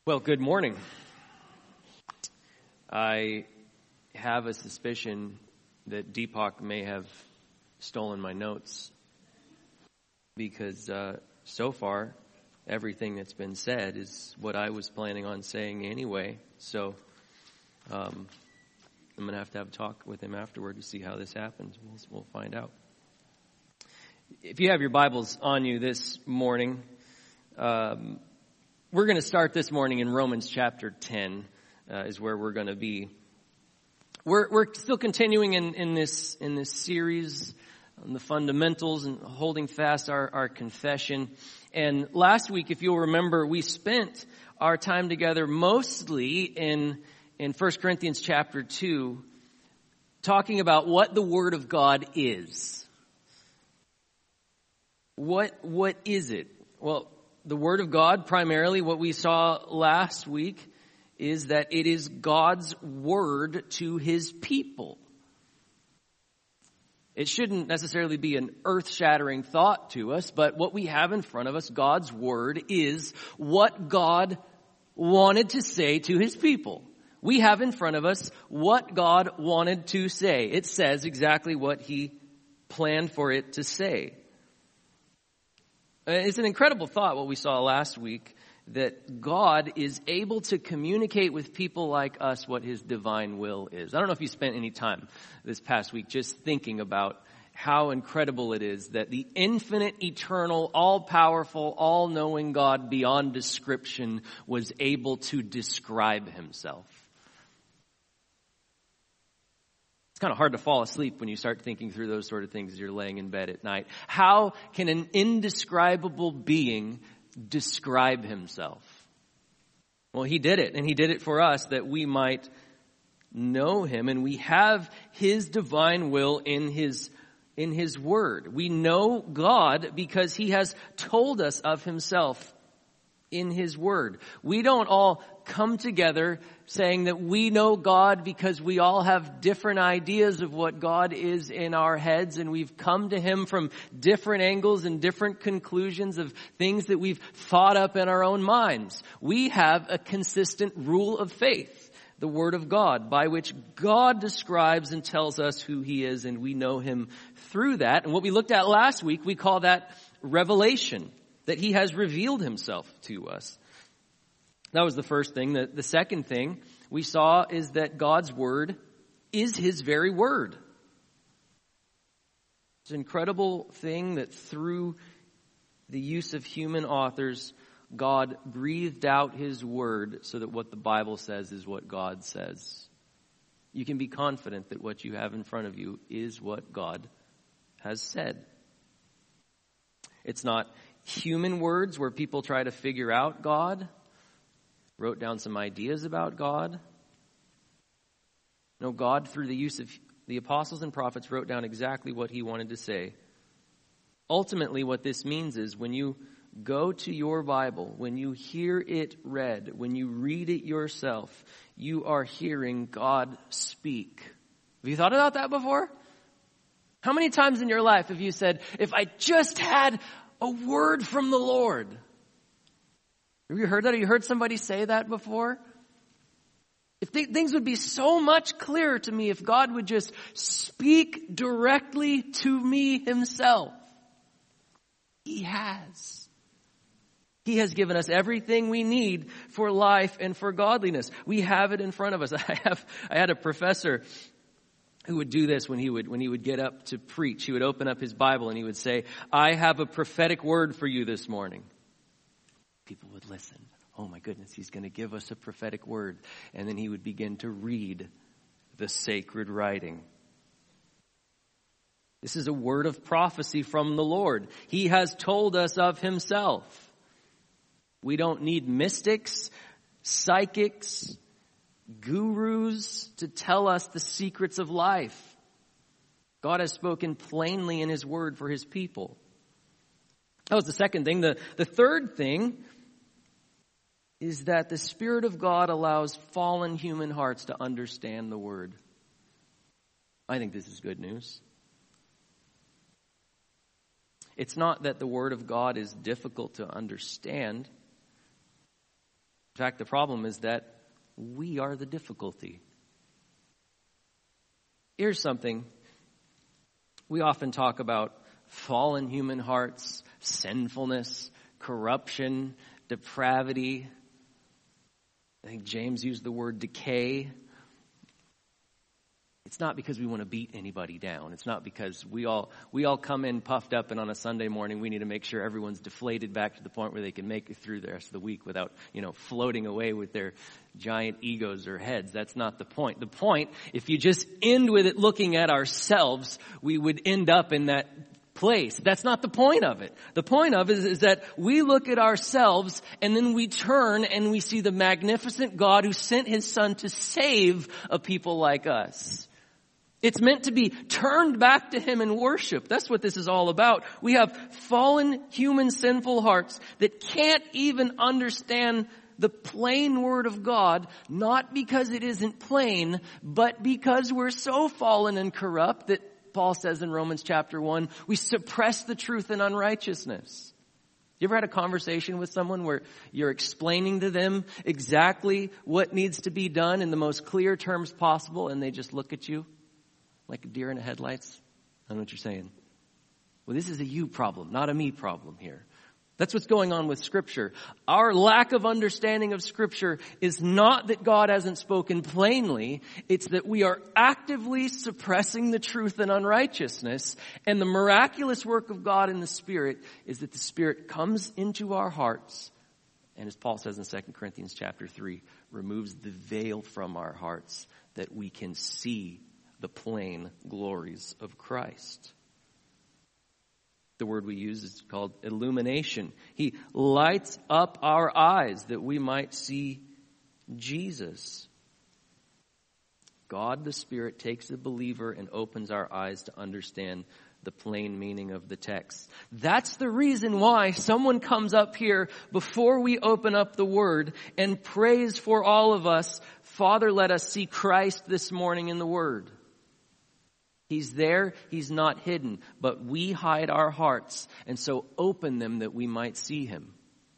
Well, good morning. I have a suspicion that Deepak may have stolen my notes because so far everything that's been said is what I was planning on saying anyway. So I'm going to have a talk with him afterward to see how this happens. We'll find out. If you have your Bibles on you this morning, we're going to start this morning in Romans chapter 10 is where we're going to be. We're still continuing in this series on the fundamentals and holding fast our confession. And last week, if you'll remember, we spent our time together mostly in 1 Corinthians chapter 2 talking about what the Word of God is. What is it? Well, the Word of God, primarily what we saw last week, is that it is God's Word to His people. It shouldn't necessarily be an earth-shattering thought to us, but what we have in front of us, God's Word, is what God wanted to say to His people. We have in front of us what God wanted to say. It says exactly what He planned for it to say. It's an incredible thought, what we saw last week, that God is able to communicate with people like us what His divine will is. I don't know if you spent any time this past week just thinking about how incredible it is that the infinite, eternal, all-powerful, all-knowing God beyond description was able to describe Himself. It's kind of hard to fall asleep when you start thinking through those sort of things as you're laying in bed at night. How can an indescribable being describe Himself? Well, He did it, and He did it for us that we might know Him, and we have His divine will in His Word. We know God because He has told us of Himself in His Word. We don't all come together saying that we know God because we all have different ideas of what God is in our heads, and we've come to Him from different angles and different conclusions of things that we've thought up in our own minds. We have a consistent rule of faith, the Word of God, by which God describes and tells us who He is, and we know Him through that. And what we looked at last week, we call that revelation, that He has revealed Himself to us. That was the first thing. The second thing we saw is that God's Word is His very Word. It's an incredible thing that through the use of human authors, God breathed out His Word so that what the Bible says is what God says. You can be confident that what you have in front of you is what God has said. It's not human words where people try to figure out God, wrote down some ideas about God. No, God, through the use of the apostles and prophets, wrote down exactly what He wanted to say. Ultimately, what this means is when you go to your Bible, when you hear it read, when you read it yourself, you are hearing God speak. Have you thought about that before? How many times in your life have you said, if I just had a word from the Lord? Have you heard that? Have you heard somebody say that before? If things would be so much clearer to me if God would just speak directly to me Himself. He has. He has given us everything we need for life and for godliness. We have it in front of us. I had a professor who would do this when he would get up to preach. He would open up his Bible and he would say, I have a prophetic word for you this morning. People would listen. Oh my goodness, he's going to give us a prophetic word. And then he would begin to read the sacred writing. This is a word of prophecy from the Lord. He has told us of Himself. We don't need mystics, psychics, gurus to tell us the secrets of life. God has spoken plainly in His Word for His people. That was the second thing. The third thing is that the Spirit of God allows fallen human hearts to understand the Word. I think this is good news. It's not that the Word of God is difficult to understand. In fact, the problem is that we are the difficulty. Here's something. We often talk about fallen human hearts, sinfulness, corruption, depravity. I think James used the word decay. It's not because we want to beat anybody down. It's not because we all come in puffed up, and on a Sunday morning we need to make sure everyone's deflated back to the point where they can make it through the rest of the week without, floating away with their giant egos or heads. That's not the point. The point, if you just end with it looking at ourselves, we would end up in that place. That's not the point of it. The point of it is that we look at ourselves and then we turn and we see the magnificent God who sent his Son to save a people like us. It's meant to be turned back to him in worship. That's what this is all about. We have fallen human sinful hearts that can't even understand the plain word of God, not because it isn't plain, but because we're so fallen and corrupt that Paul says in Romans chapter 1, we suppress the truth in unrighteousness. You ever had a conversation with someone where you're explaining to them exactly what needs to be done in the most clear terms possible, and they just look at you like a deer in the headlights? I know what you're saying. Well, this is a you problem, not a me problem here. That's what's going on with Scripture. Our lack of understanding of Scripture is not that God hasn't spoken plainly. It's that we are actively suppressing the truth in unrighteousness. And the miraculous work of God in the Spirit is that the Spirit comes into our hearts. And as Paul says in 2 Corinthians chapter 3, removes the veil from our hearts that we can see the plain glories of Christ. The word we use is called illumination. He lights up our eyes that we might see Jesus. God the Spirit takes the believer and opens our eyes to understand the plain meaning of the text. That's the reason why someone comes up here before we open up the Word and prays for all of us, Father, let us see Christ this morning in the Word. He's there, he's not hidden, but we hide our hearts, and so open them that we might see him.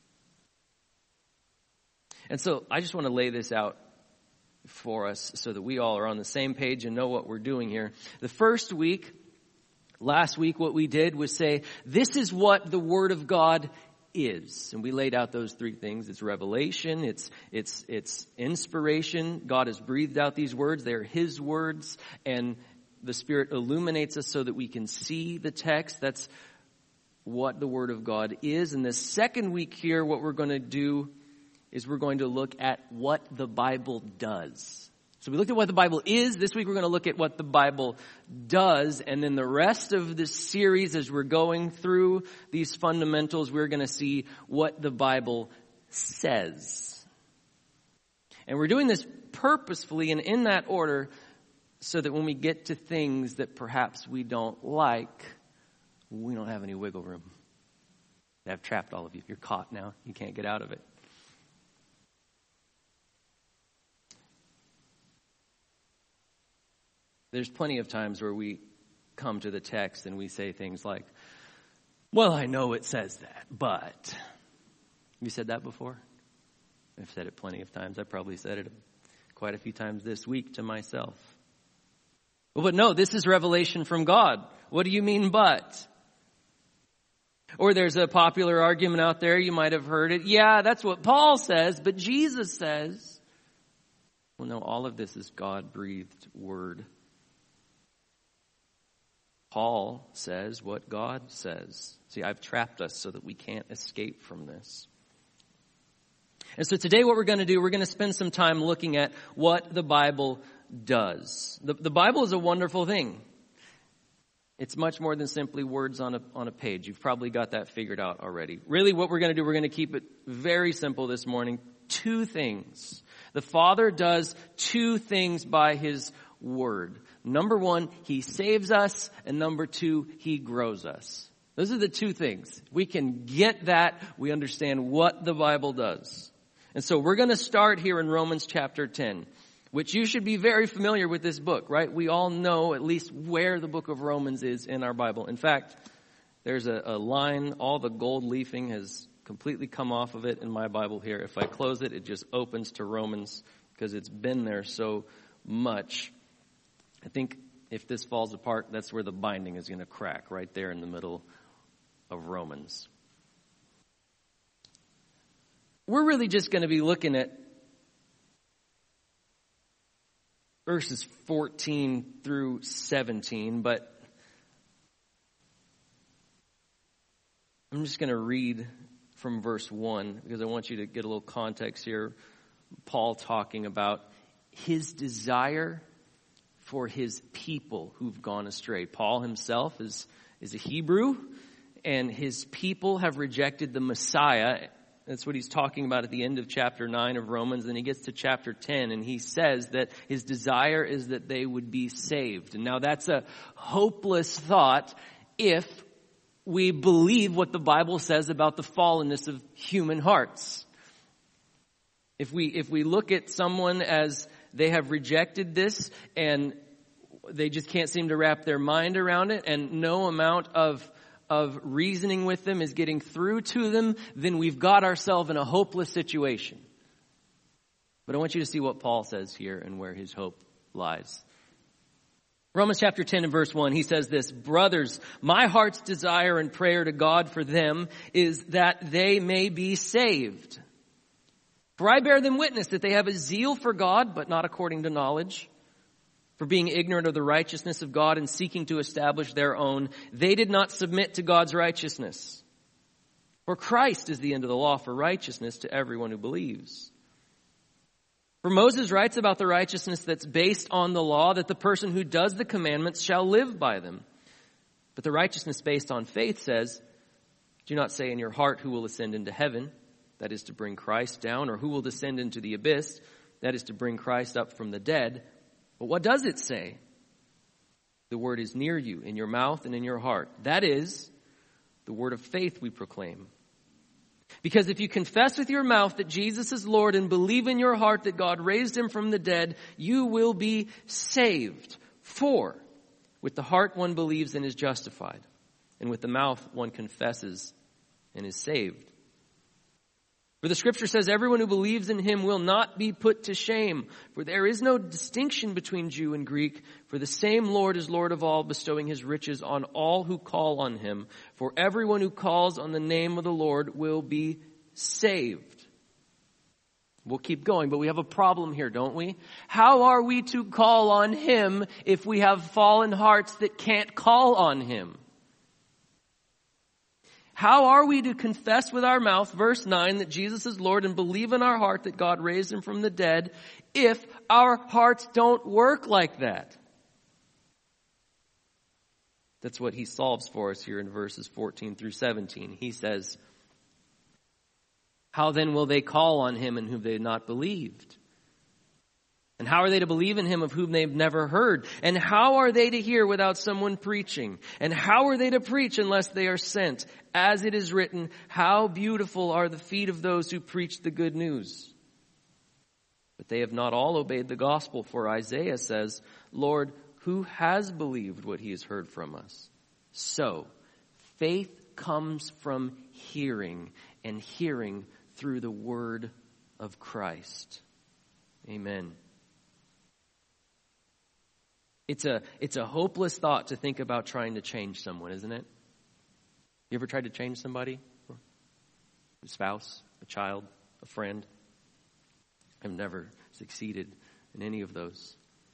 And so I just want to lay this out for us so that we all are on the same page and know what we're doing here. The first week, last week, what we did was say, this is what the Word of God is. And we laid out those three things. It's revelation, it's inspiration. God has breathed out these words. They're his words, and the Spirit illuminates us so that we can see the text. That's what the Word of God is. And the second week here, what we're going to do is we're going to look at what the Bible does. So we looked at what the Bible is. This week we're going to look at what the Bible does. And then the rest of this series, as we're going through these fundamentals, we're going to see what the Bible says. And we're doing this purposefully and in that order, so that when we get to things that perhaps we don't like, we don't have any wiggle room. I've trapped all of you. You're caught now. You can't get out of it. There's plenty of times where we come to the text and we say things like, well, I know it says that, but. Have you said that before? I've said it plenty of times. I probably said it quite a few times this week to myself. But no, this is revelation from God. What do you mean, but? Or there's a popular argument out there, you might have heard it. Yeah, that's what Paul says, but Jesus says. Well, no, all of this is God-breathed word. Paul says what God says. See, I've trapped us so that we can't escape from this. And so today what we're going to do, we're going to spend some time looking at what the Bible does. The Bible is a wonderful thing. It's much more than simply words on a page. You've probably got that figured out already. Really what we're going to do, we're going to keep it very simple this morning. Two things. The Father does two things by his word. Number one, he saves us, and number two, he grows us. Those are the two things. We can get that. We understand what the Bible does. And so we're going to start here in Romans chapter 10. Which you should be very familiar with this book, right? We all know at least where the book of Romans is in our Bible. In fact, there's a line, all the gold leafing has completely come off of it in my Bible here. If I close it, it just opens to Romans because it's been there so much. I think if this falls apart, that's where the binding is going to crack, right there in the middle of Romans. We're really just going to be looking at verses 14 through 17, but I'm just going to read from verse 1 because I want you to get a little context here. Paul talking about his desire for his people who've gone astray. Paul himself is a Hebrew, and his people have rejected the Messiah. That's what he's talking about at the end of chapter 9 of Romans. Then he gets to chapter 10, and he says that his desire is that they would be saved. And now that's a hopeless thought if we believe what the Bible says about the fallenness of human hearts. If we look at someone as they have rejected this and they just can't seem to wrap their mind around it, and no amount of reasoning with them is getting through to them, then we've got ourselves in a hopeless situation. But I want you to see what Paul says here and where his hope lies. Romans chapter 10 and verse 1, he says this, "Brothers, my heart's desire and prayer to God for them is that they may be saved. For I bear them witness that they have a zeal for God, but not according to knowledge. For being ignorant of the righteousness of God and seeking to establish their own, they did not submit to God's righteousness. For Christ is the end of the law for righteousness to everyone who believes. For Moses writes about the righteousness that's based on the law, that the person who does the commandments shall live by them. But the righteousness based on faith says, do not say in your heart who will ascend into heaven, that is to bring Christ down, or who will descend into the abyss, that is to bring Christ up from the dead. But what does it say? The word is near you, in your mouth and in your heart. That is the word of faith we proclaim. Because if you confess with your mouth that Jesus is Lord and believe in your heart that God raised him from the dead, you will be saved. For with the heart one believes and is justified, and with the mouth one confesses and is saved. For the scripture says, everyone who believes in him will not be put to shame. For there is no distinction between Jew and Greek. For the same Lord is Lord of all, bestowing his riches on all who call on him. For everyone who calls on the name of the Lord will be saved. We'll keep going, but we have a problem here, don't we? How are we to call on him if we have fallen hearts that can't call on him? How are we to confess with our mouth, verse 9, that Jesus is Lord and believe in our heart that God raised him from the dead if our hearts don't work like that? That's what he solves for us here in verses 14 through 17. He says, how then will they call on him in whom they have not believed? And how are they to believe in him of whom they've never heard? And how are they to hear without someone preaching? And how are they to preach unless they are sent? As it is written, how beautiful are the feet of those who preach the good news. But they have not all obeyed the gospel, for Isaiah says, Lord, who has believed what he has heard from us? So, faith comes from hearing, and hearing through the word of Christ. Amen. It's a hopeless thought to think about trying to change someone, isn't it? You ever tried to change somebody? A spouse, a child, a friend? I've never succeeded in any of those.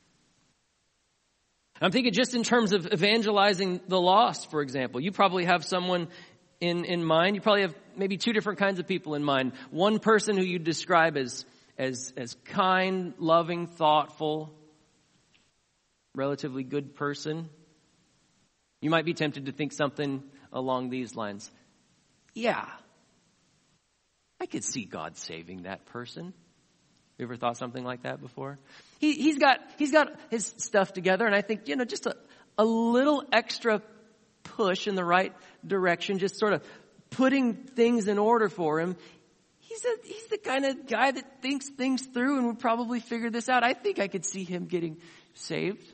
I'm thinking just in terms of evangelizing the lost, for example. You probably have someone in mind. You probably have maybe two different kinds of people in mind. One person who you describe as kind, loving, thoughtful, relatively good person. You might be tempted to think something along these lines. Yeah, I could see God saving that person. You ever thought something like that before? He's got his stuff together, and I think, just a little extra push in the right direction, just sort of putting things in order for him. He's the kind of guy that thinks things through and would probably figure this out. I think I could see him getting saved.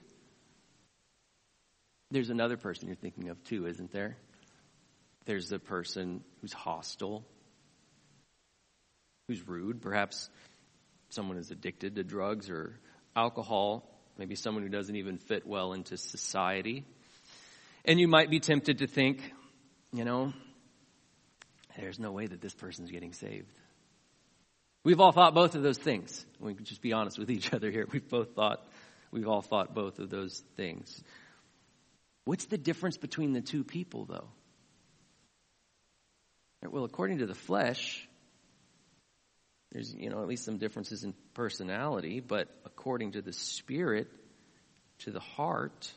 There's another person you're thinking of too, isn't there? There's the person who's hostile, who's rude. Perhaps someone is addicted to drugs or alcohol. Maybe someone who doesn't even fit well into society. And you might be tempted to think, there's no way that this person's getting saved. We've all thought both of those things. We can just be honest with each other here. We've all thought both of those things. What's the difference between the two people, though? Well, according to the flesh, there's, at least some differences in personality, but according to the Spirit, to the heart.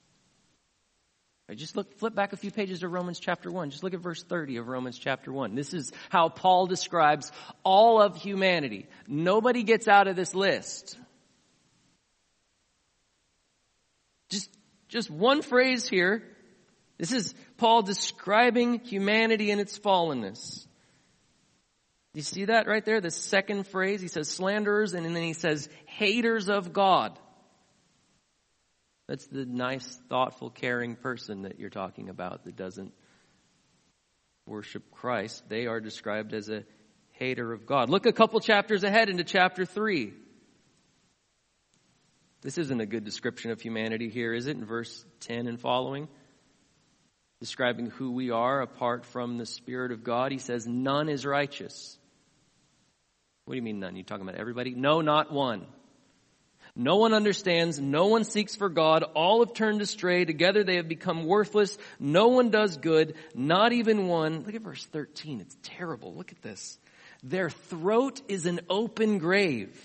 Just flip back a few pages of Romans chapter 1. Just look at verse 30 of Romans chapter 1. This is how Paul describes all of humanity. Nobody gets out of this list. Just one phrase here. This is Paul describing humanity in its fallenness. You see that right there? The second phrase, he says slanderers, and then he says haters of God. That's the nice, thoughtful, caring person that you're talking about that doesn't worship Christ. They are described as a hater of God. Look a couple chapters ahead into chapter 3. This isn't a good description of humanity here, is it? In verse 10 and following, describing who we are apart from the Spirit of God, he says, none is righteous. What do you mean none? You talking about everybody? No, not one. No one understands. No one seeks for God. All have turned astray. Together they have become worthless. No one does good, not even one. Look at verse 13. It's terrible. Look at this. Their throat is an open grave.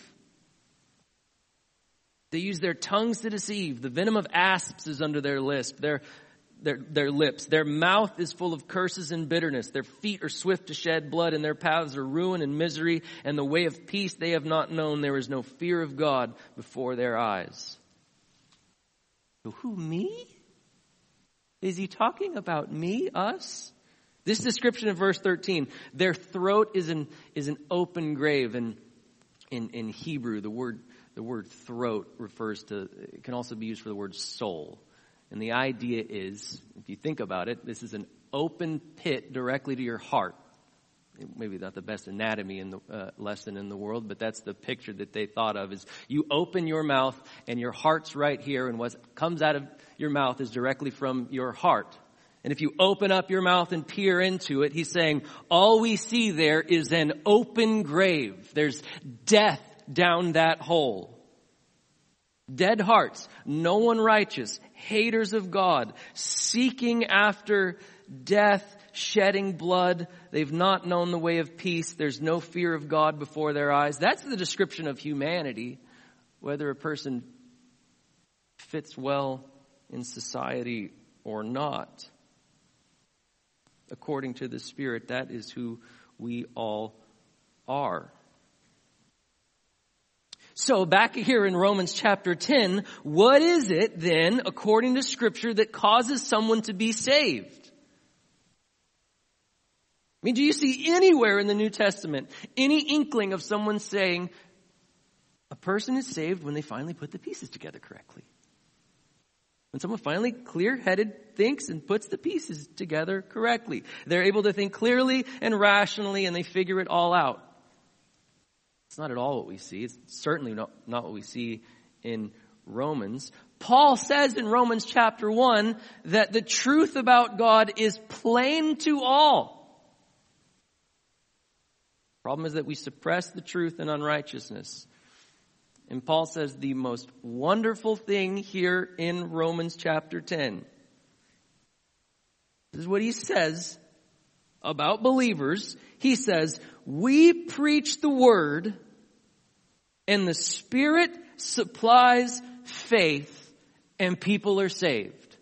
They use their tongues to deceive. The venom of asps is under their lips. Their lips. Their mouth is full of curses and bitterness. Their feet are swift to shed blood, and their paths are ruin and misery. And the way of peace they have not known. There is no fear of God before their eyes. So who, me? Is he talking about me, us? This description of verse 13, their throat is an open grave. And in Hebrew, the word throat refers to, it can also be used for the word soul. And the idea is, if you think about it, this is an open pit directly to your heart. Maybe not the best anatomy in the lesson in the world, but that's the picture that they thought of, is you open your mouth and your heart's right here, and what comes out of your mouth is directly from your heart. And if you open up your mouth and peer into it, he's saying, all we see there is an open grave. There's death down that hole. Dead hearts, no one righteous, haters of God, seeking after death, shedding blood. They've not known the way of peace. There's no fear of God before their eyes. That's the description of humanity, whether a person fits well in society or not. According to the Spirit, that is who we all are. So back here in Romans chapter 10, what is it then, according to Scripture, that causes someone to be saved? I mean, do you see anywhere in the New Testament any inkling of someone saying a person is saved when they finally put the pieces together correctly? When someone finally clear-headed thinks and puts the pieces together correctly. They're able to think clearly and rationally, and they figure it all out. It's not at all what we see. It's certainly not what we see in Romans. Paul says in Romans chapter 1 that the truth about God is plain to all. Problem is that we suppress the truth in unrighteousness. And Paul says the most wonderful thing here in Romans chapter 10. This is what he says about believers. He says, we preach the word, and the Spirit supplies faith, and people are saved.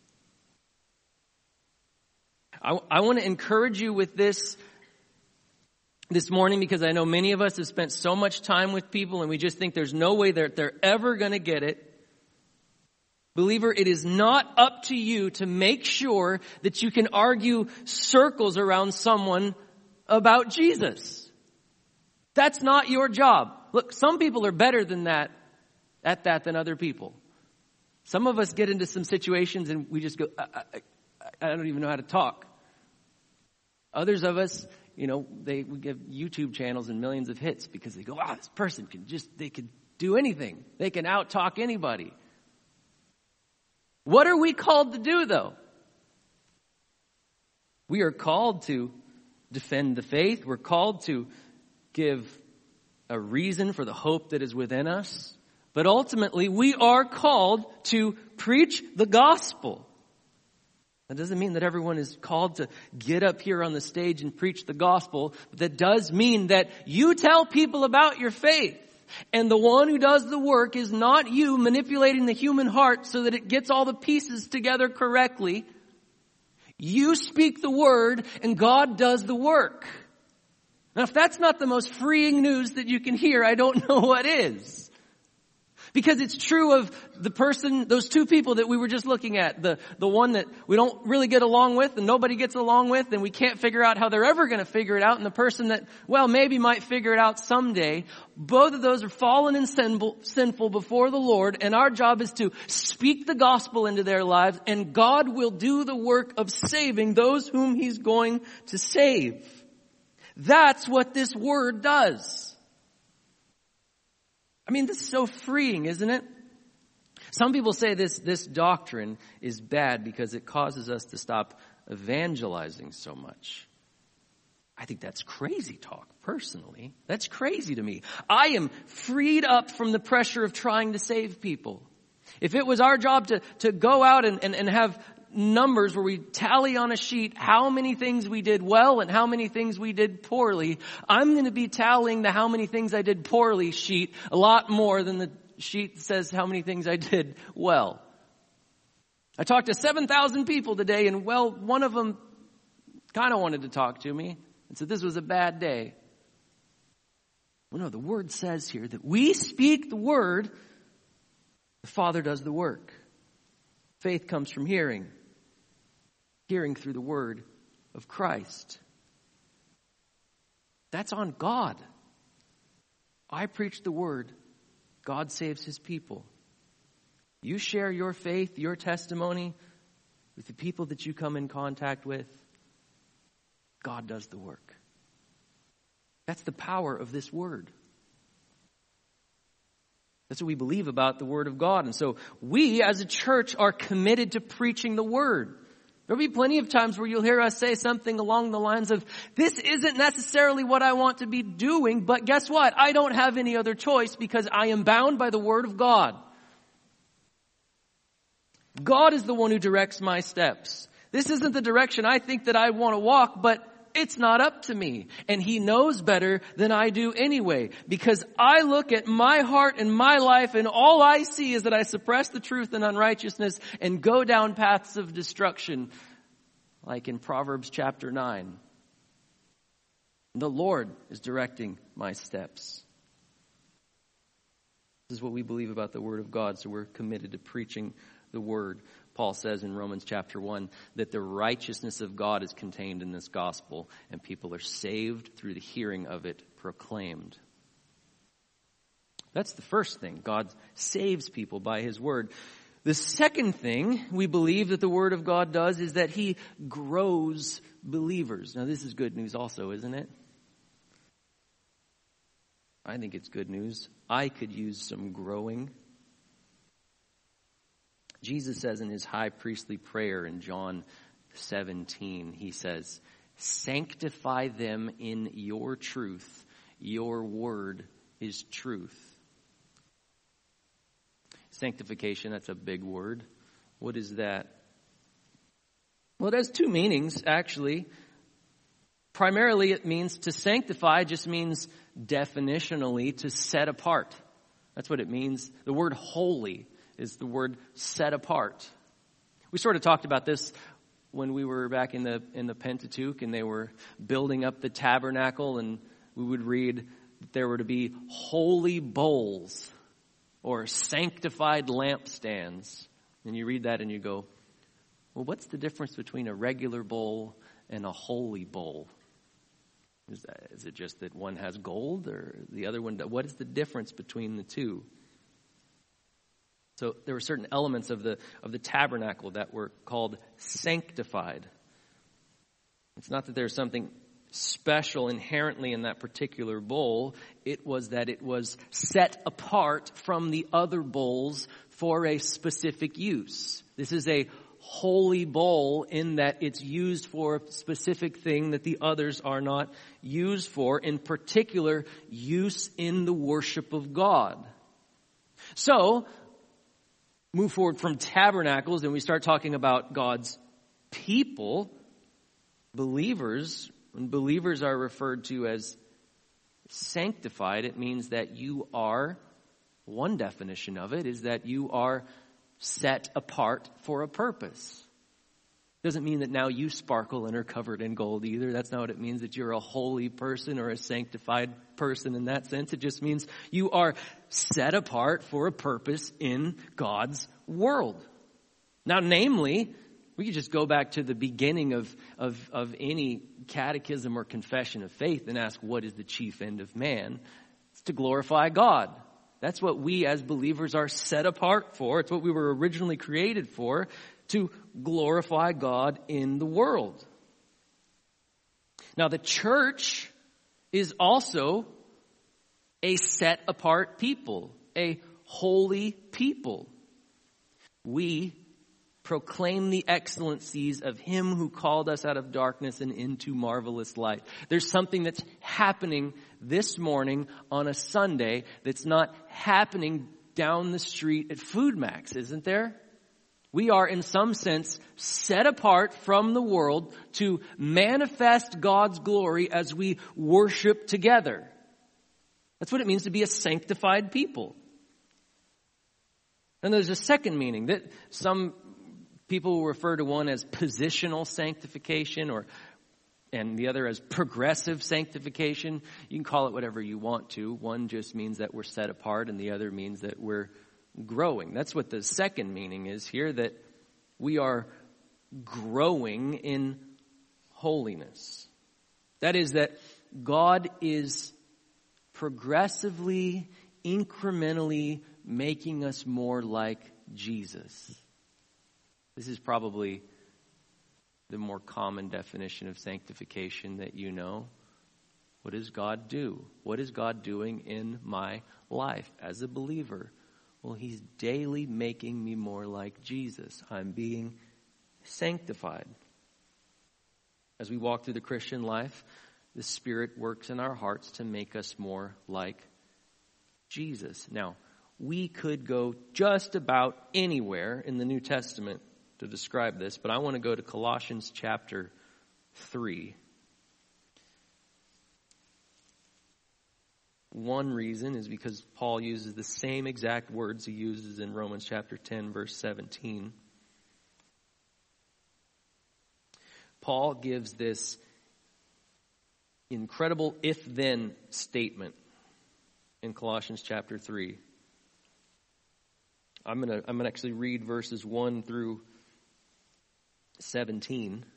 I want to encourage you with this morning, because I know many of us have spent so much time with people and we just think there's no way they're ever going to get it. Believer, it is not up to you to make sure that you can argue circles around someone about Jesus. That's not your job. Look, some people are better than that, at that than other people. Some of us get into some situations and we just go, I don't even know how to talk. Others of us, they give YouTube channels and millions of hits because they go, wow, this person they could do anything. They can out-talk anybody. What are we called to do, though? We are called to defend the faith. We're called to give a reason for the hope that is within us. But ultimately, we are called to preach the gospel. That doesn't mean that everyone is called to get up here on the stage and preach the gospel. But that does mean that you tell people about your faith. And the one who does the work is not you manipulating the human heart so that it gets all the pieces together correctly. You speak the word and God does the work. Now, if that's not the most freeing news that you can hear, I don't know what is. Because it's true of the person, those two people that we were just looking at. The one that we don't really get along with and nobody gets along with and we can't figure out how they're ever going to figure it out. And the person that, maybe might figure it out someday. Both of those are fallen and sinful before the Lord. And our job is to speak the gospel into their lives. And God will do the work of saving those whom He's going to save. That's what this word does. I mean, this is so freeing, isn't it? Some people say this doctrine is bad because it causes us to stop evangelizing so much. I think that's crazy talk, personally. That's crazy to me. I am freed up from the pressure of trying to save people. If it was our job to go out and have numbers where we tally on a sheet how many things we did well and how many things we did poorly, I'm going to be tallying the how many things I did poorly sheet a lot more than the sheet that says how many things I did well. I talked to 7,000 people today and one of them kind of wanted to talk to me and said this was a bad day. Well, no, the word says here that we speak the word, the Father does the work. Faith comes from hearing through the word of Christ. That's on God. I preach the word. God saves His people. You share your faith, your testimony with the people that you come in contact with. God does the work. That's the power of this word. That's what we believe about the Word of God. And so we as a church are committed to preaching the Word. There'll be plenty of times where you'll hear us say something along the lines of, this isn't necessarily what I want to be doing, but guess what? I don't have any other choice because I am bound by the Word of God. God is the one who directs my steps. This isn't the direction I think that I want to walk, but it's not up to me. And He knows better than I do anyway. Because I look at my heart and my life and all I see is that I suppress the truth and unrighteousness and go down paths of destruction. Like in Proverbs chapter 9. The Lord is directing my steps. This is what we believe about the Word of God. So we're committed to preaching the Word. Paul says in Romans chapter 1 that the righteousness of God is contained in this gospel and people are saved through the hearing of it proclaimed. That's the first thing. God saves people by His word. The second thing we believe that the word of God does is that He grows believers. Now this is good news also, isn't it? I think it's good news. I could use some growing. Jesus says in His high priestly prayer in John 17, He says, sanctify them in your truth. Your word is truth. Sanctification, that's a big word. What is that? Well, it has two meanings, actually. Primarily, it means to sanctify just means definitionally to set apart. That's what it means. The word holy is the word set apart. We sort of talked about this when we were back in the Pentateuch and they were building up the tabernacle, and we would read that there were to be holy bowls or sanctified lampstands. And you read that and you go, well, what's the difference between a regular bowl and a holy bowl? Is it just that one has gold or the other one? What is the difference between the two? So there were certain elements of the tabernacle that were called sanctified. It's not that there's something special inherently in that particular bowl. It was that it was set apart from the other bowls for a specific use. This is a holy bowl in that it's used for a specific thing that the others are not used for, in particular, use in the worship of God. So, move forward from tabernacles and we start talking about God's people, believers. When believers are referred to as sanctified, it means that you are, one definition of it is that you are set apart for a purpose. Doesn't mean that now you sparkle and are covered in gold either. That's not what it means, that you're a holy person or a sanctified person in that sense. It just means you are set apart for a purpose in God's world. Now, namely, we could just go back to the beginning of any catechism or confession of faith and ask, what is the chief end of man? It's to glorify God. That's what we as believers are set apart for. It's what we were originally created for, to glorify God in the world. Now, the church is also a set apart people, a holy people. We proclaim the excellencies of Him who called us out of darkness and into marvelous light. There's something that's happening this morning on a Sunday that's not happening down the street at Food Max, isn't there? We are, in some sense, set apart from the world to manifest God's glory as we worship together. That's what it means to be a sanctified people. And there's a second meaning that some people will refer to one as positional sanctification and the other as progressive sanctification. You can call it whatever you want to. One just means that we're set apart and the other means that we're growing. That's what the second meaning is here, that we are growing in holiness. That is, that God is progressively, incrementally making us more like Jesus. This is probably the more common definition of sanctification that you know. What does God do? What is God doing in my life as a believer? Well, He's daily making me more like Jesus. I'm being sanctified. As we walk through the Christian life, the Spirit works in our hearts to make us more like Jesus. Now, we could go just about anywhere in the New Testament to describe this, but I want to go to Colossians chapter 3. One reason is because Paul uses the same exact words he uses in Romans chapter 10, verse 17. Paul gives this incredible if-then statement in Colossians chapter 3. I'm gonna actually read verses 1 through 17.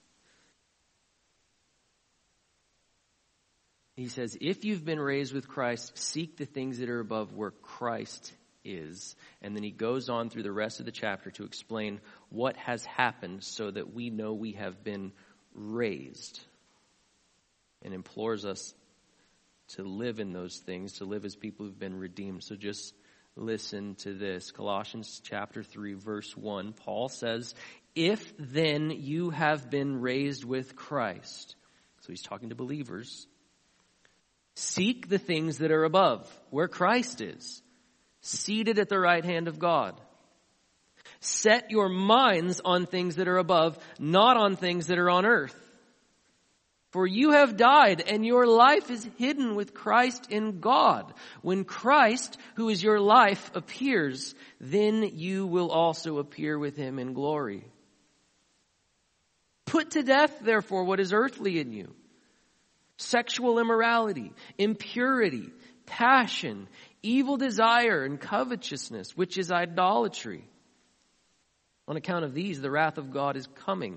He says, if you've been raised with Christ, seek the things that are above where Christ is. And then he goes on through the rest of the chapter to explain what has happened so that we know we have been raised. And implores us to live in those things, to live as people who've been redeemed. So just listen to this. Colossians chapter 3, verse 1. Paul says, if then you have been raised with Christ. So he's talking to believers. Seek the things that are above, where Christ is, seated at the right hand of God. Set your minds on things that are above, not on things that are on earth. For you have died, and your life is hidden with Christ in God. When Christ, who is your life, appears, then you will also appear with Him in glory. Put to death, therefore, what is earthly in you. Sexual immorality, impurity, passion, evil desire, and covetousness, which is idolatry. On account of these, the wrath of God is coming.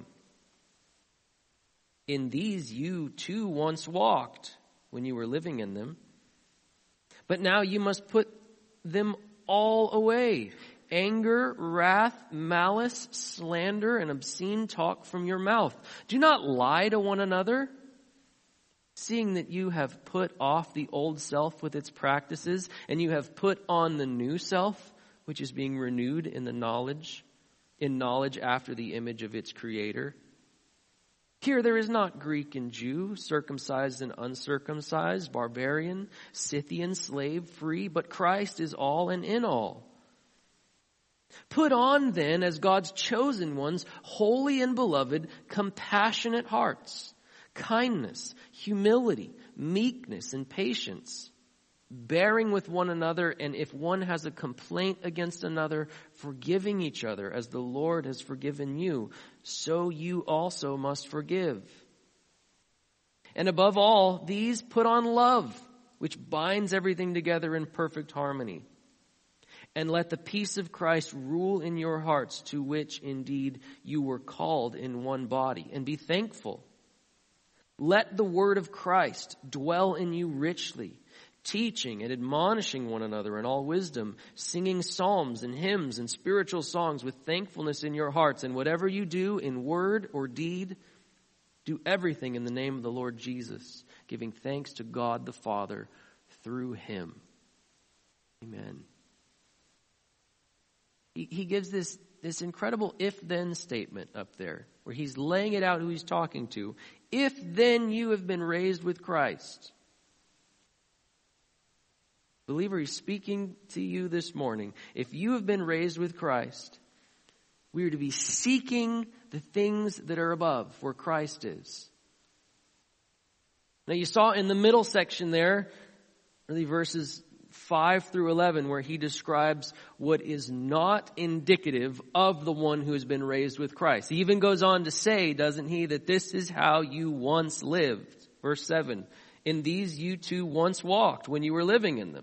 In these you too once walked when you were living in them. But now you must put them all away. Anger, wrath, malice, slander, and obscene talk from your mouth. Do not lie to one another, Seeing that you have put off the old self with its practices, and you have put on the new self, which is being renewed in knowledge after the image of its creator. Here there is not Greek and Jew, circumcised and uncircumcised, barbarian, Scythian, slave, free, but Christ is all and in all. Put on then, as God's chosen ones, holy and beloved, compassionate hearts, kindness, humility, meekness, and patience, bearing with one another, and if one has a complaint against another, forgiving each other, as the Lord has forgiven you, so you also must forgive. And above all, these put on love, which binds everything together in perfect harmony. And let the peace of Christ rule in your hearts, to which indeed you were called in one body, and be thankful. Let the word of Christ dwell in you richly, teaching and admonishing one another in all wisdom, singing psalms and hymns and spiritual songs with thankfulness in your hearts. And whatever you do in word or deed, do everything in the name of the Lord Jesus, giving thanks to God the Father through him. Amen. He gives this incredible if-then statement up there, where he's laying it out who he's talking to. If then you have been raised with Christ. Believer, he's speaking to you this morning. If you have been raised with Christ, we are to be seeking the things that are above, where Christ is. Now you saw in the middle section there, really verses 5 through 11, where he describes what is not indicative of the one who has been raised with Christ. He even goes on to say, doesn't he, that this is how you once lived. Verse 7, in these you too once walked when you were living in them.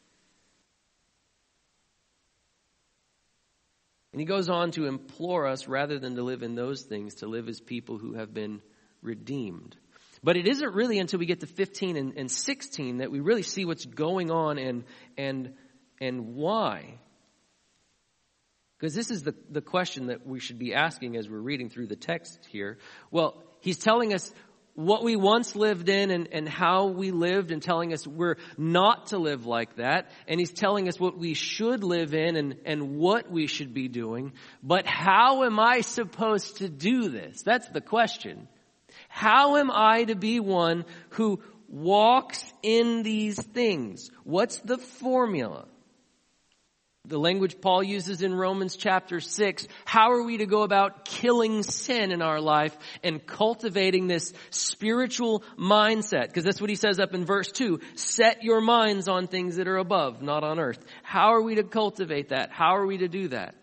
And he goes on to implore us, rather than to live in those things, to live as people who have been redeemed. But it isn't really until we get to 15 and 16 that we really see what's going on and why. Because this is the question that we should be asking as we're reading through the text here. Well, he's telling us what we once lived in and how we lived, and telling us we're not to live like that. And he's telling us what we should live in and what we should be doing. But how am I supposed to do this? That's the question. How am I to be one who walks in these things? What's the formula? The language Paul uses in Romans chapter 6, how are we to go about killing sin in our life and cultivating this spiritual mindset? Because that's what he says up in verse 2. Set your minds on things that are above, not on earth. How are we to cultivate that? How are we to do that?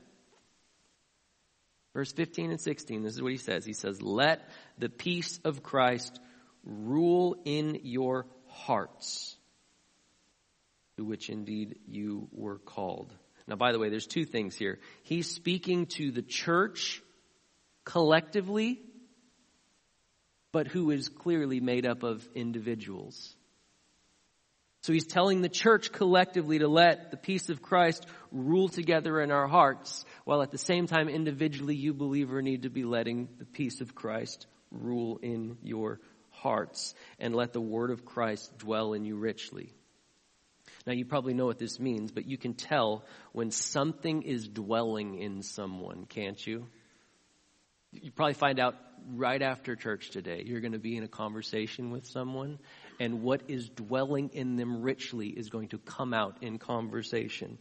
Verse 15 and 16, this is what he says. He says, let the peace of Christ rule in your hearts, to which indeed you were called. Now, by the way, there's two things here. He's speaking to the church collectively, but who is clearly made up of individuals. So he's telling the church collectively to let the peace of Christ rule together in our hearts, while at the same time individually you, believer, need to be letting the peace of Christ rule in your hearts, and let the word of Christ dwell in you richly. Now you probably know what this means, but you can tell when something is dwelling in someone, can't you? You probably find out right after church today. You're going to be in a conversation with someone, and what is dwelling in them richly is going to come out in conversation.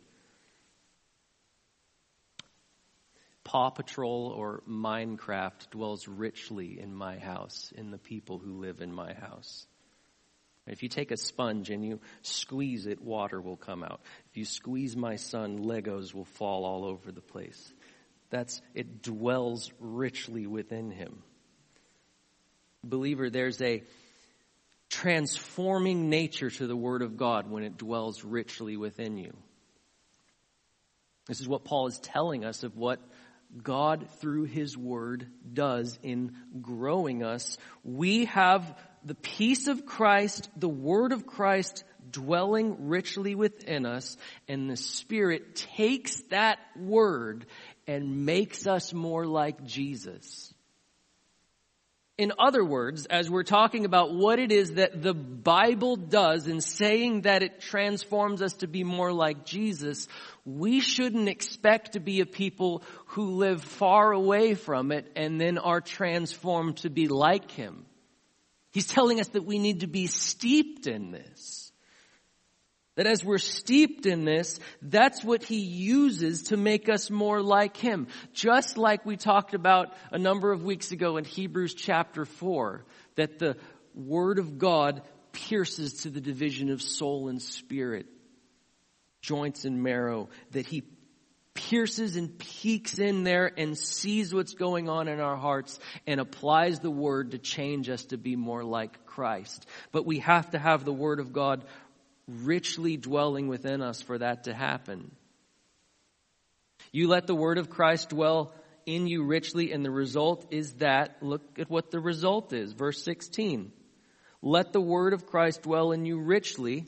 Paw Patrol or Minecraft dwells richly in my house, in the people who live in my house. If you take a sponge and you squeeze it, water will come out. If you squeeze my son, Legos will fall all over the place. It dwells richly within him. Believer, there's a transforming nature to the Word of God when it dwells richly within you. This is what Paul is telling us of what God through His Word does in growing us. We have the peace of Christ, the Word of Christ dwelling richly within us, and the Spirit takes that Word and makes us more like Jesus. In other words, as we're talking about what it is that the Bible does in saying that it transforms us to be more like Jesus, we shouldn't expect to be a people who live far away from it and then are transformed to be like him. He's telling us that we need to be steeped in this. That as we're steeped in this, that's what he uses to make us more like him. Just like we talked about a number of weeks ago in Hebrews chapter 4, that the word of God pierces to the division of soul and spirit, joints and marrow, that he pierces and peeks in there and sees what's going on in our hearts and applies the word to change us to be more like Christ. But we have to have the word of God richly dwelling within us for that to happen. You let the word of Christ dwell in you richly, and the result is that, look at what the result is. Verse 16. Let the word of Christ dwell in you richly.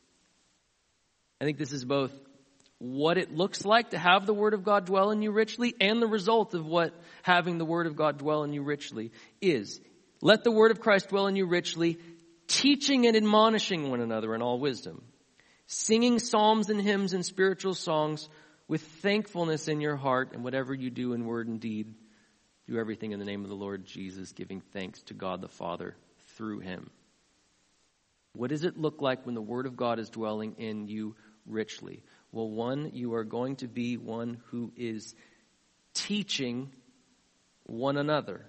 I think this is both what it looks like to have the word of God dwell in you richly and the result of what having the word of God dwell in you richly is. Let the word of Christ dwell in you richly, teaching and admonishing one another in all wisdom, singing psalms and hymns and spiritual songs with thankfulness in your heart, and whatever you do in word and deed, do everything in the name of the Lord Jesus, giving thanks to God the Father through him. What does it look like when the word of God is dwelling in you richly? Well, one, you are going to be one who is teaching one another.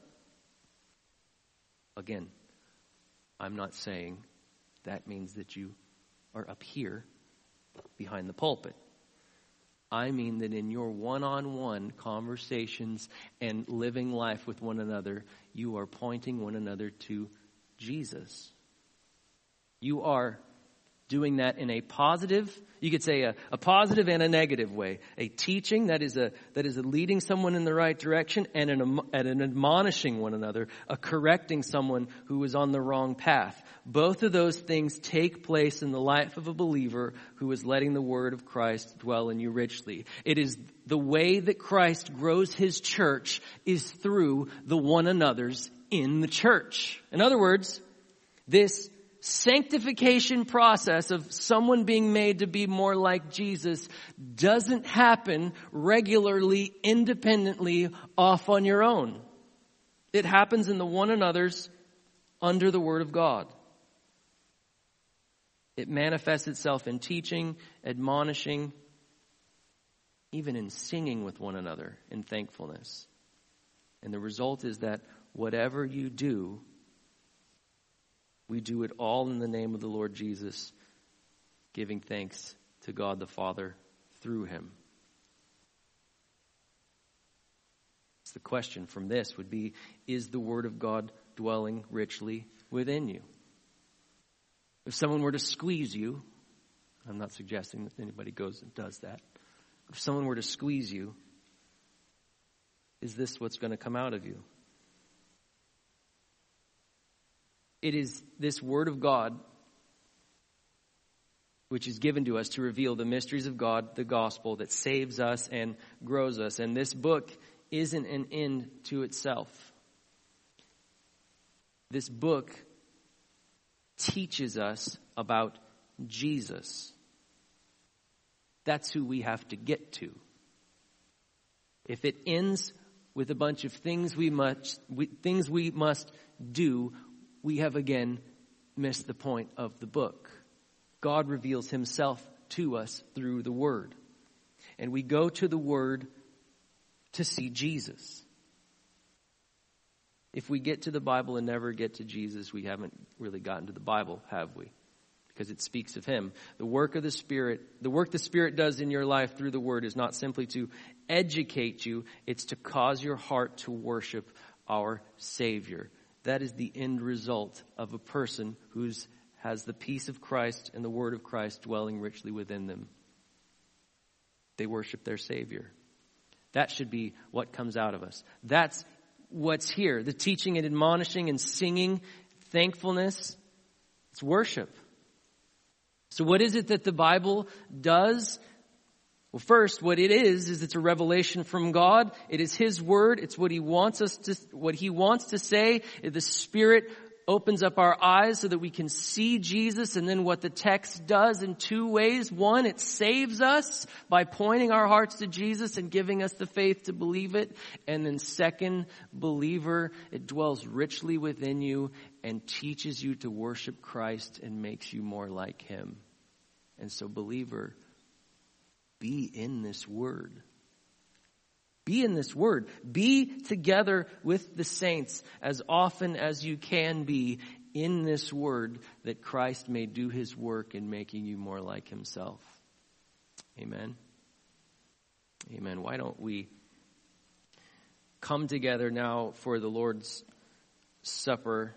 Again, I'm not saying that means that you are up here behind the pulpit. I mean that in your one-on-one conversations and living life with one another, you are pointing one another to Jesus. You are doing that in a positive, you could say a positive and a negative way. A teaching that is a leading someone in the right direction, and an admonishing one another, a correcting someone who is on the wrong path. Both of those things take place in the life of a believer who is letting the word of Christ dwell in you richly. It is the way that Christ grows his church is through the one another's in the church. In other words, this sanctification process of someone being made to be more like Jesus doesn't happen regularly, independently, off on your own. It happens in the one another's under the Word of God. It manifests itself in teaching, admonishing, even in singing with one another in thankfulness. And the result is that whatever you do, we do it all in the name of the Lord Jesus, giving thanks to God the Father through him. So the question from this would be, is the Word of God dwelling richly within you? If someone were to squeeze you, I'm not suggesting that anybody goes and does that. If someone were to squeeze you, is this what's going to come out of you? It is this Word of God which is given to us to reveal the mysteries of God, the gospel that saves us and grows us. And this book isn't an end to itself. This book teaches us about Jesus. That's who we have to get to. If it ends with a bunch of things we must do, we have again missed the point of the book. God reveals himself to us through the Word. And we go to the Word to see Jesus. If we get to the Bible and never get to Jesus, we haven't really gotten to the Bible, have we? Because it speaks of him. The work of the Spirit, the work the Spirit does in your life through the Word is not simply to educate you, it's to cause your heart to worship our Savior. That is the end result of a person who has the peace of Christ and the word of Christ dwelling richly within them. They worship their Savior. That should be what comes out of us. That's what's here. The teaching and admonishing and singing, thankfulness, it's worship. So what is it that the Bible does? Well, first, what it is it's a revelation from God. It is His Word. It's what He wants to say. The Spirit opens up our eyes so that we can see Jesus. And then what the text does in two ways. One, it saves us by pointing our hearts to Jesus and giving us the faith to believe it. And then second, believer, it dwells richly within you and teaches you to worship Christ and makes you more like Him. And so, believer, be in this Word. Be in this Word. Be together with the saints as often as you can be in this Word, that Christ may do His work in making you more like Himself. Amen. Amen. Why don't we come together now for the Lord's Supper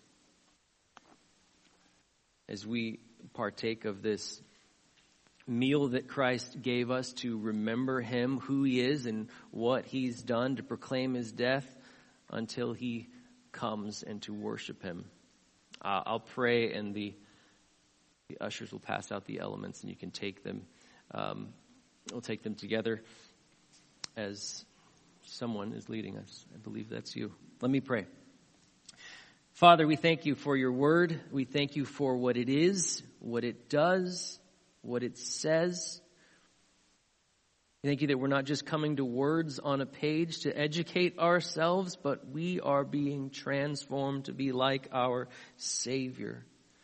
as we partake of this meal that Christ gave us to remember Him, who He is, and what He's done, to proclaim His death until He comes, and to worship Him. I'll pray, and the ushers will pass out the elements, and you can take them. We'll take them together as someone is leading us. I believe that's you. Let me pray. Father, we thank You for Your Word. We thank You for what it is, what it does, what it says. Thank You that we're not just coming to words on a page to educate ourselves, but we are being transformed to be like our Savior.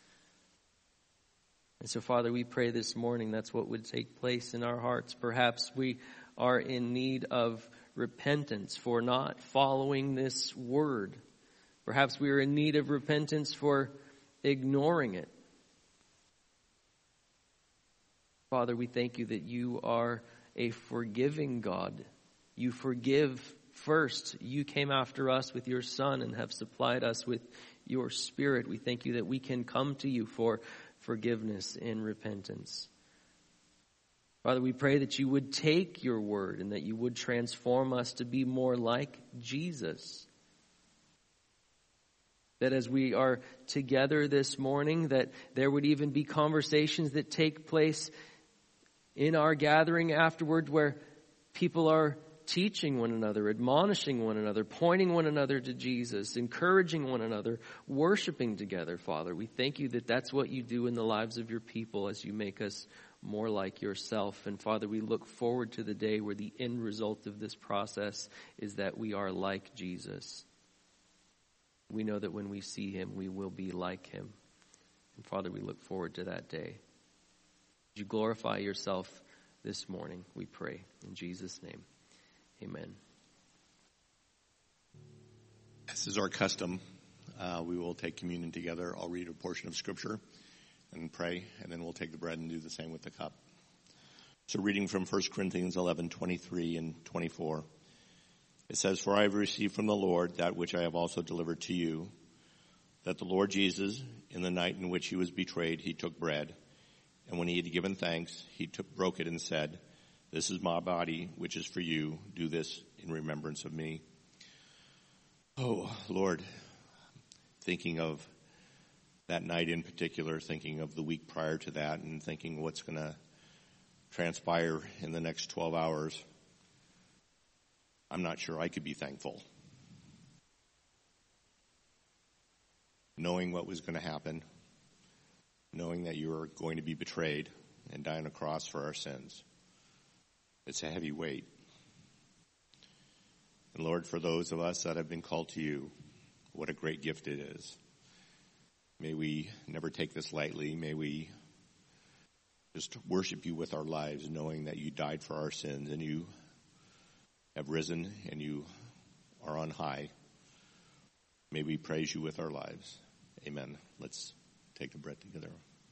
And so, Father, we pray this morning that's what would take place in our hearts. Perhaps we are in need of repentance for not following this word. Perhaps we are in need of repentance for ignoring it. Father, we thank You that You are a forgiving God. You forgive first. You came after us with Your Son and have supplied us with Your Spirit. We thank You that we can come to You for forgiveness and repentance. Father, we pray that You would take Your word and that You would transform us to be more like Jesus. That as we are together this morning, that there would even be conversations that take place in our gathering afterward where people are teaching one another, admonishing one another, pointing one another to Jesus, encouraging one another, worshiping together, Father. We thank You that that's what You do in the lives of Your people as You make us more like Yourself. And Father, we look forward to the day where the end result of this process is that we are like Jesus. We know that when we see Him, we will be like Him. And Father, we look forward to that day. Would You glorify Yourself this morning, we pray. In Jesus' name, amen. As is our custom, we will take communion together. I'll read a portion of Scripture and pray, and then we'll take the bread and do the same with the cup. So reading from 1 Corinthians 11:23 and 24. It says, "For I have received from the Lord that which I have also delivered to you, that the Lord Jesus, in the night in which He was betrayed, He took bread. And when He had given thanks, He broke it and said, 'This is my body, which is for you. Do this in remembrance of me.'" Oh, Lord, thinking of that night in particular, thinking of the week prior to that, and thinking what's going to transpire in the next 12 hours, I'm not sure I could be thankful. Knowing what was going to happen, knowing that you were going to be betrayed and die on a cross for our sins, it's a heavy weight. And Lord, for those of us that have been called to You, what a great gift it is. May we never take this lightly. May we just worship You with our lives, knowing that You died for our sins and You have risen and You are on high. May we praise You with our lives. Amen. Let's take the bread together.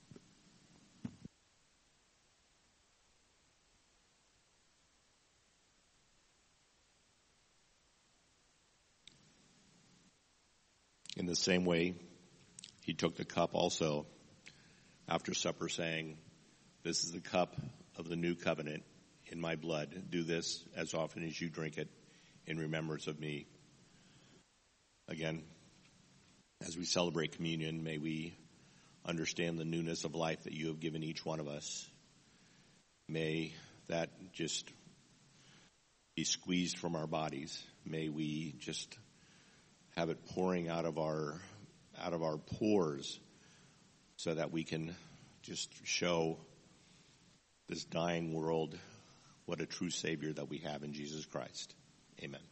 In the same way, He took the cup also after supper, saying, "This is the cup of the new covenant in my blood. Do this as often as you drink it in remembrance of me." Again, as we celebrate communion, may we understand the newness of life that You have given each one of us. May that just be squeezed from our bodies. May we just have it pouring out of our pores so that we can just show this dying world what a true Savior that we have in Jesus Christ. Amen.